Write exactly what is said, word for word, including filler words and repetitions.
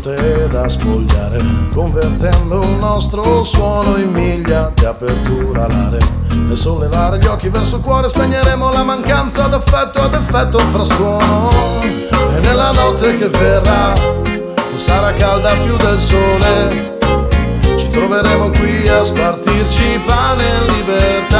note da spogliare, convertendo il nostro suono in miglia di apertura alare. Nel sollevare gli occhi verso il cuore spegneremo la mancanza d'affetto ad effetto frastuono. E nella notte che verrà, che sarà calda più del sole, ci troveremo qui a spartirci pane e libertà.